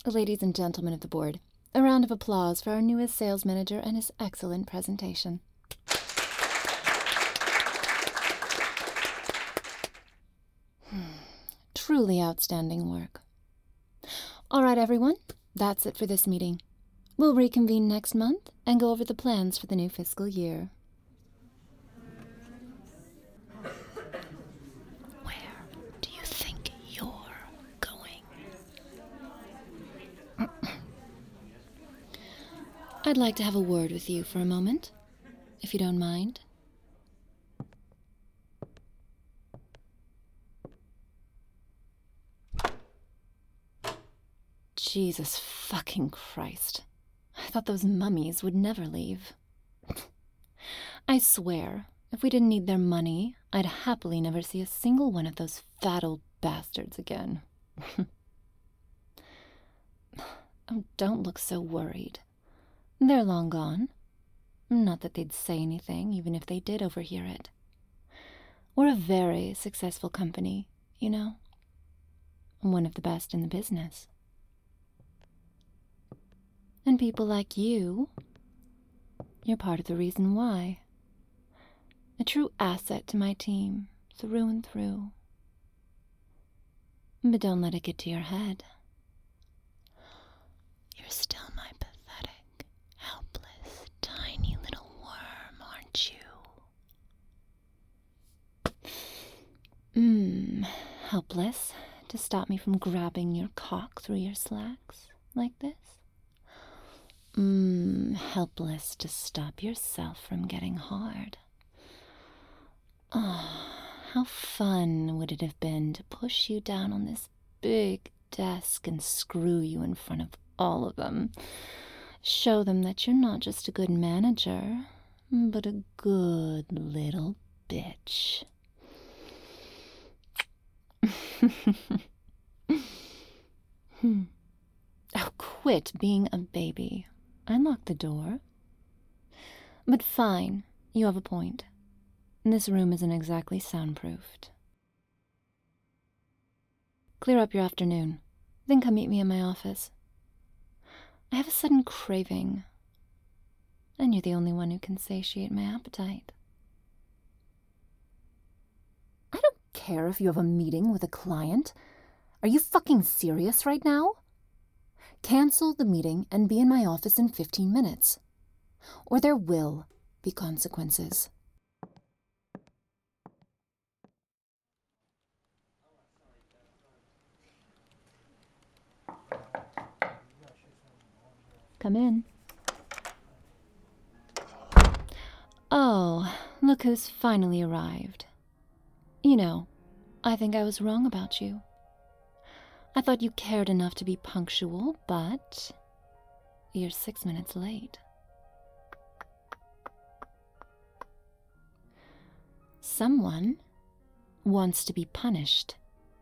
Ladies and gentlemen of the board, a round of applause for our newest sales manager and his excellent presentation. Truly outstanding work. All right, everyone, that's it for this meeting. We'll reconvene next month and go over the plans for the new fiscal year. Where do you think you're going? I'd like to have a word with you for a moment, if you don't mind. Jesus fucking Christ. I thought those mummies would never leave. I swear, if we didn't need their money, I'd happily never see a single one of those fat old bastards again. Oh, don't look so worried. They're long gone. Not that they'd say anything, even if they did overhear it. We're a very successful company, you know. One of the best in the business. And people like you're part of the reason why. A true asset to my team, through and through. But don't let it get to your head. You're still my pathetic, helpless, tiny little worm, aren't you? Helpless to stop me from grabbing your cock through your slacks, like this? Helpless to stop yourself from getting hard. Oh, how fun would it have been to push you down on this big desk and screw you in front of all of them. Show them that you're not just a good manager, but a good little bitch. Oh, quit being a baby. I locked the door. But fine, you have a point. This room isn't exactly soundproofed. Clear up your afternoon, then come meet me in my office. I have a sudden craving, and you're the only one who can satiate my appetite. I don't care if you have a meeting with a client. Are you fucking serious right now? Cancel the meeting and be in my office in 15 minutes. Or there will be consequences. Come in. Oh, look who's finally arrived. You know, I think I was wrong about you. I thought you cared enough to be punctual, but you're 6 minutes late. Someone wants to be punished.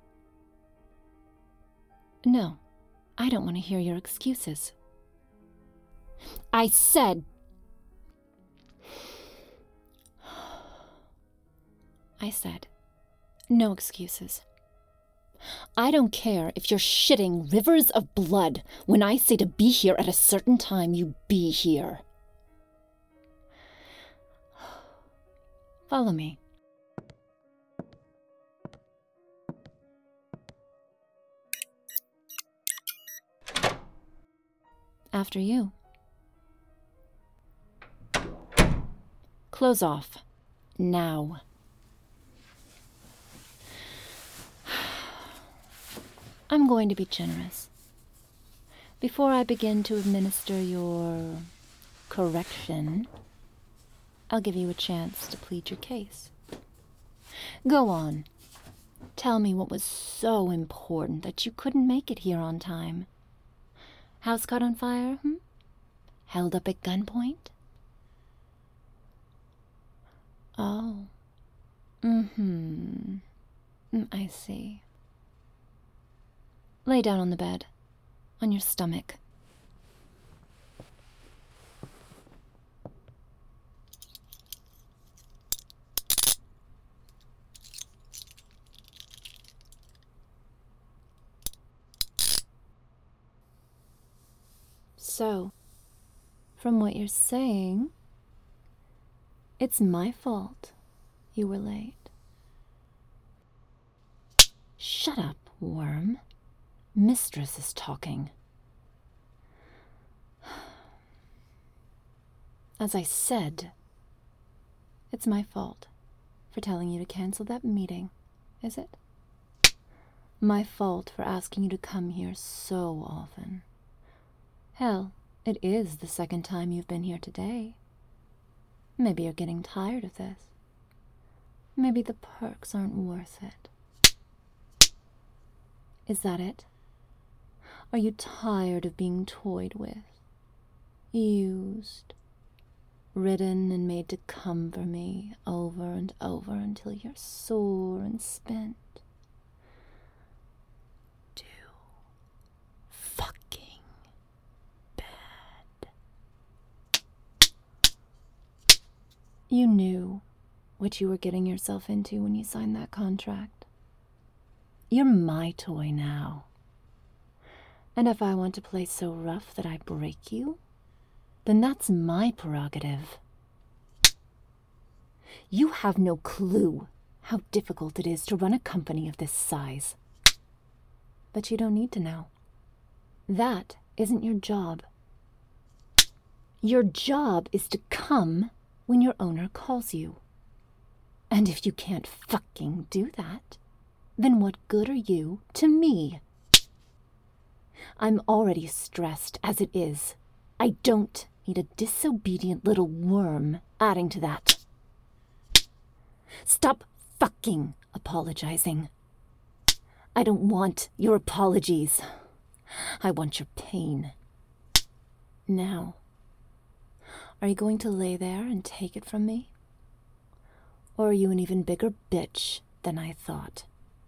No, I don't want to hear your excuses. I said no excuses. I don't care if you're shitting rivers of blood. When I say to be here at a certain time, you be here. Follow me. After you. Close off. Now. I'm going to be generous. Before I begin to administer your correction, I'll give you a chance to plead your case. Go on. Tell me what was so important that you couldn't make it here on time. House caught on fire, Held up at gunpoint? Oh. I see. Lay down on the bed, on your stomach. So, from what you're saying, it's my fault you were late. Shut up, worm. Mistress is talking. As I said, it's my fault for telling you to cancel that meeting, is it? My fault for asking you to come here so often. Hell, it is the second time you've been here today. Maybe you're getting tired of this. Maybe the perks aren't worth it. Is that it? Are you tired of being toyed with? Used? Ridden and made to come for me over and over until you're sore and spent? Too fucking bad. You knew what you were getting yourself into when you signed that contract. You're my toy now. And if I want to play so rough that I break you, then that's my prerogative. You have no clue how difficult it is to run a company of this size. But you don't need to know. That isn't your job. Your job is to come when your owner calls you. And if you can't fucking do that, then what good are you to me? I'm already stressed as it is. I don't need a disobedient little worm adding to that. Stop fucking apologizing. I don't want your apologies. I want your pain. Now, are you going to lay there and take it from me? Or are you an even bigger bitch than I thought?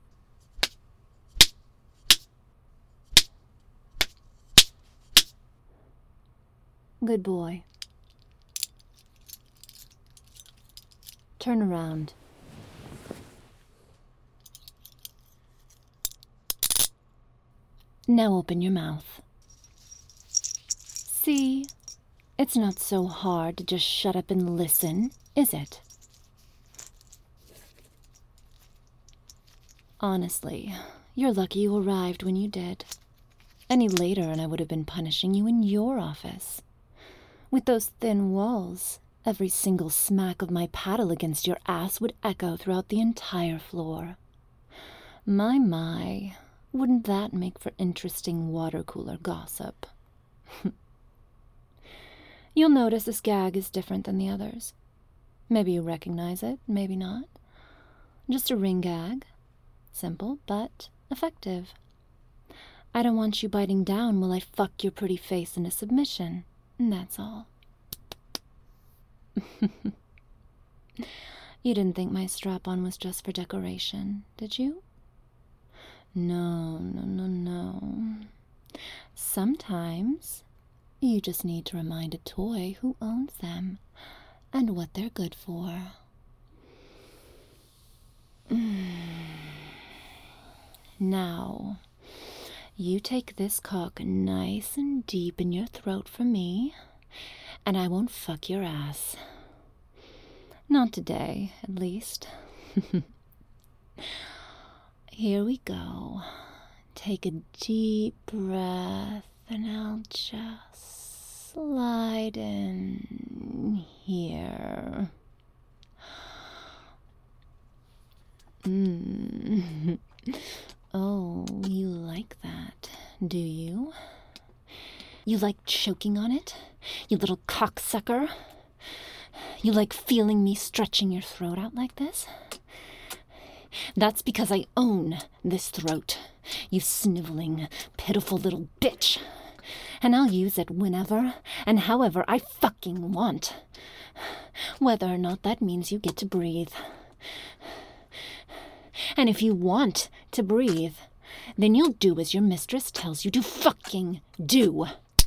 Good boy. Turn around. Now open your mouth. See? It's not so hard to just shut up and listen, is it? Honestly, you're lucky you arrived when you did. Any later and I would have been punishing you in your office. With those thin walls, every single smack of my paddle against your ass would echo throughout the entire floor. My, wouldn't that make for interesting water cooler gossip? You'll notice this gag is different than the others. Maybe you recognize it, maybe not. Just a ring gag. Simple, but effective. I don't want you biting down while I fuck your pretty face into submission. That's all. You didn't think my strap-on was just for decoration, did you? No. Sometimes you just need to remind a toy who owns them and what they're good for. Now, you take this cock nice and deep in your throat for me, and I won't fuck your ass. Not today, at least. Here we go. Take a deep breath, and I'll just slide in here. Oh, you like that, do you? You like choking on it, you little cocksucker? You like feeling me stretching your throat out like this? That's because I own this throat, you sniveling, pitiful little bitch. And I'll use it whenever and however I fucking want. Whether or not that means you get to breathe. And if you want to breathe, then you'll do as your mistress tells you to fucking do.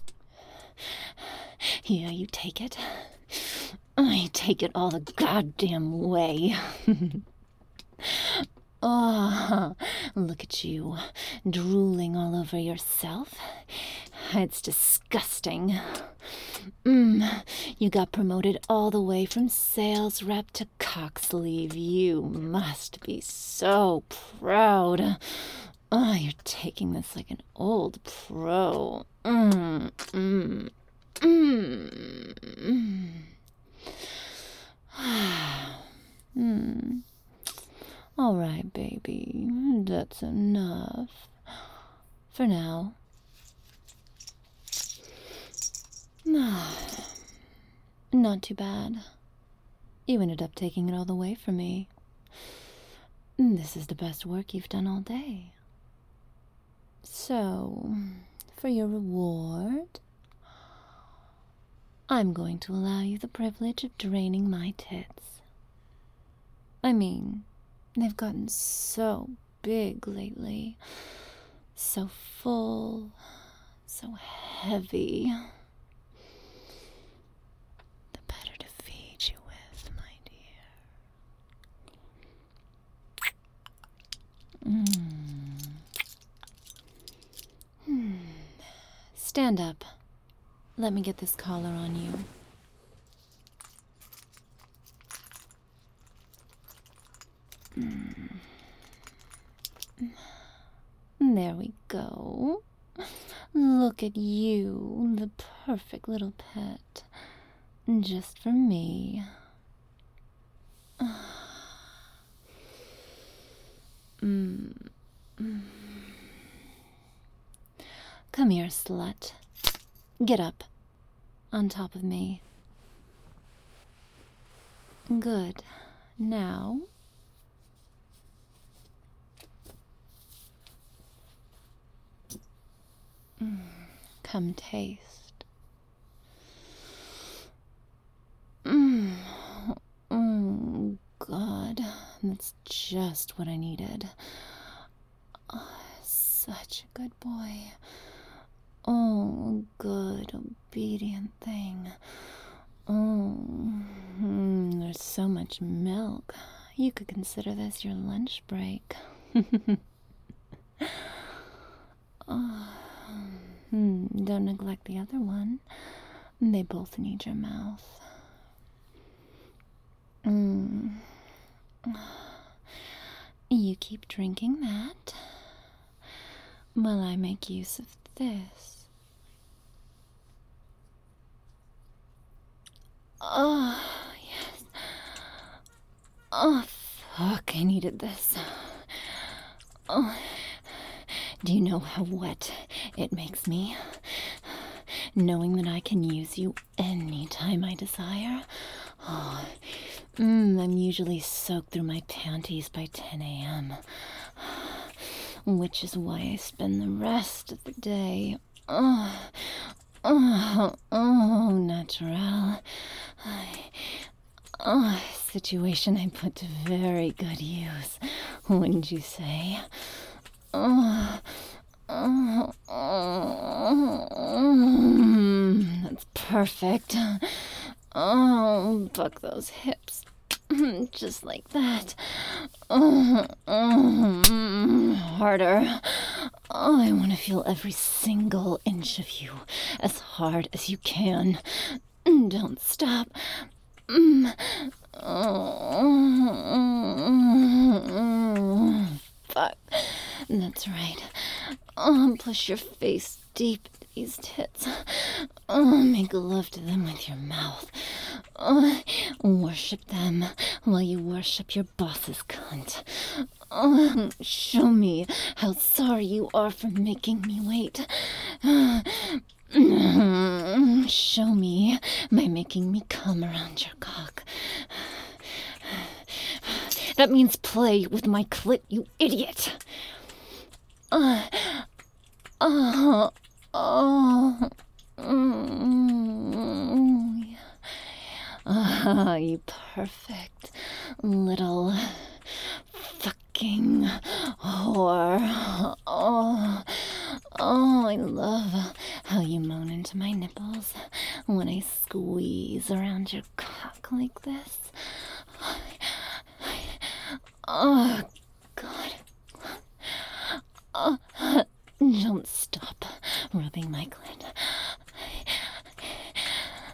Yeah, you take it. I take it all the goddamn way. Oh, look at you, drooling all over yourself. It's disgusting. You got promoted all the way from sales rep to cock sleeve. You must be so proud. Oh, you're taking this like an old pro. All right, baby. That's enough. For now. Not too bad. You ended up taking it all the way from me. This is the best work you've done all day. So, for your reward, I'm going to allow you the privilege of draining my tits. I mean, they've gotten so big lately. So full, so heavy. The better to feed you with, my dear. Stand up. Let me get this collar on you. There we go. Look at you, the perfect little pet. Just for me. Come here, slut. Get up. On top of me. Good. Now... come taste. God, that's just what I needed. Oh, such a good boy. Oh, good, obedient thing. Oh, there's so much milk. You could consider this your lunch break. Don't neglect the other one. They both need your mouth. You keep drinking that while I make use of this. Oh, yes. Oh, fuck, I needed this. Oh, do you know how wet it makes me? Knowing that I can use you anytime I desire. Oh, I'm usually soaked through my panties by 10 a.m. Which is why I spend the rest of the day. Natural. Situation I put to very good use, wouldn't you say? That's perfect. Oh, buck those hips. Just like that. Harder. Oh, I want to feel every single inch of you as hard as you can. Don't stop. Fuck. That's right. Push your face deep into these tits. Make love to them with your mouth. Worship them while you worship your boss's cunt. Show me how sorry you are for making me wait. Show me by making me come around your cock. That means play with my clit, you idiot. You perfect little fucking whore. I love how you moan into my nipples when I squeeze around your cock like this. Oh, God. Don't stop rubbing my clit.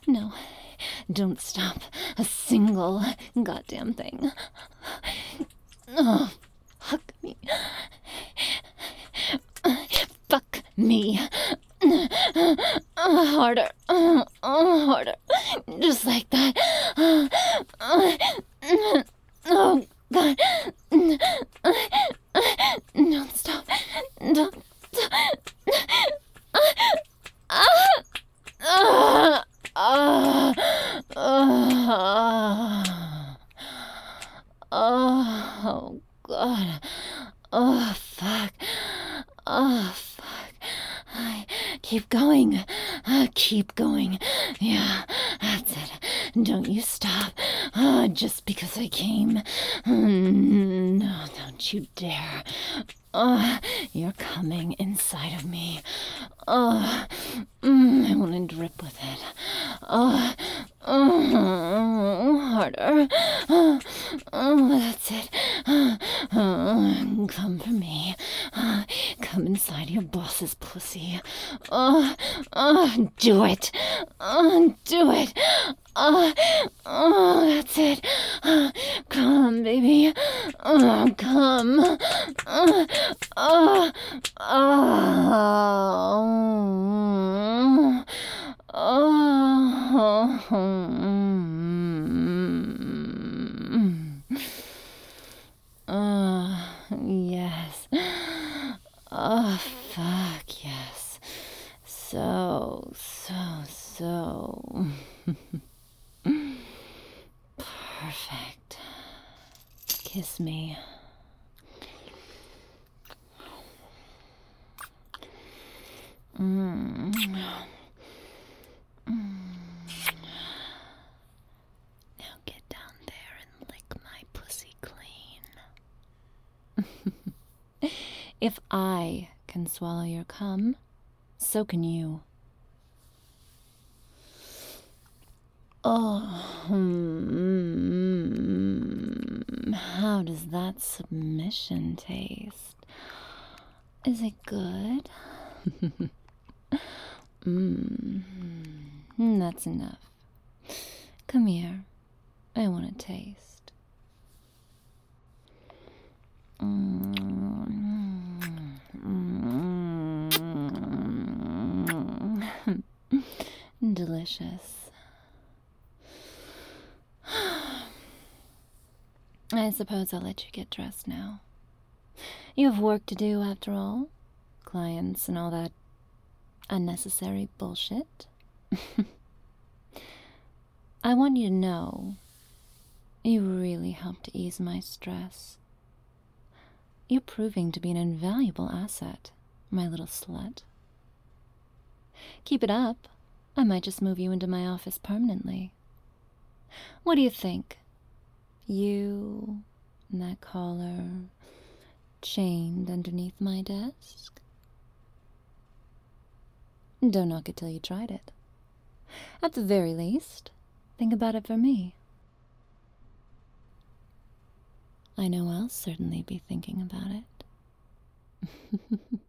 No, don't stop a single goddamn thing. Oh, hug me. Fuck me. Harder. Harder. Just like that. Oh, God. Don't stop. Don't stop. Oh, God. Oh, fuck. Oh, fuck. Keep going. Keep going. Yeah, that's it. Don't you stop. Just because I came. No, don't you dare. You're coming inside of me. I want to drip with it. Harder. That's it. Come for me. Come inside your boss's pussy. Do it. Do it. That's it. Come, baby. Come. Yes. Oh, fuck, yes. So. Perfect. Kiss me. Now get down there and lick my pussy clean. If I can swallow your cum, so can you. Oh, how does that submission taste? Is it good? That's enough. Come here. I want to taste. Delicious. I suppose I'll let you get dressed now. You have work to do after all. Clients and all that unnecessary bullshit. I want you to know you really helped to ease my stress. You're proving to be an invaluable asset, my little slut. Keep it up. I might just move you into my office permanently. What do you think? You and that collar chained underneath my desk? Don't knock it till you tried it. At the very least, think about it for me. I know I'll certainly be thinking about it.